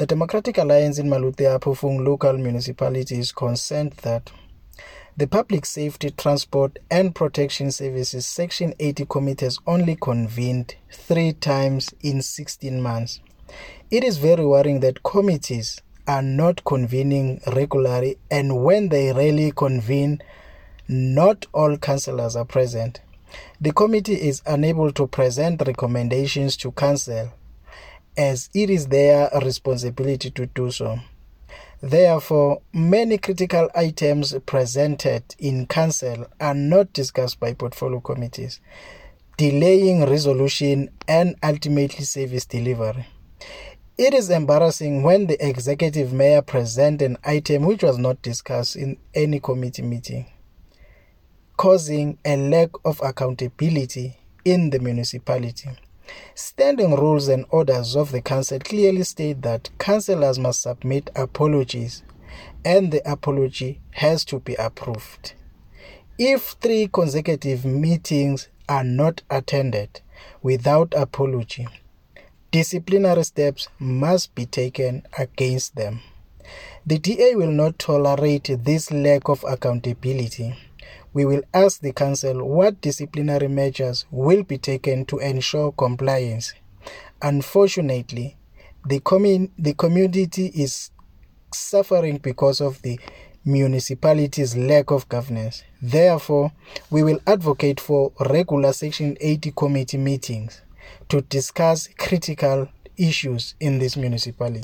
The Democratic Alliance in Maluti-A-Phofung local municipality is concerned that the Public Safety, Transport and Protection Services Section 80 committee has only convened 3 times in 16 months. It is very worrying that committees are not convening regularly, and when they rarely convene, not all councillors are present. The committee is unable to present recommendations to council as it is their responsibility to do so. Therefore, many critical items presented in council are not discussed by portfolio committees, delaying resolution and ultimately service delivery. It is embarrassing when the executive mayor presents an item which was not discussed in any committee meeting, causing a lack of accountability in the municipality. Standing rules and orders of the council clearly state that councillors must submit apologies and the apology has to be approved. If 3 consecutive meetings are not attended without apology, disciplinary steps must be taken against them. The DA will not tolerate this lack of accountability. We will ask the council what disciplinary measures will be taken to ensure compliance. Unfortunately, the community is suffering because of the municipality's lack of governance. Therefore, we will advocate for regular Section 80 committee meetings to discuss critical issues in this municipality.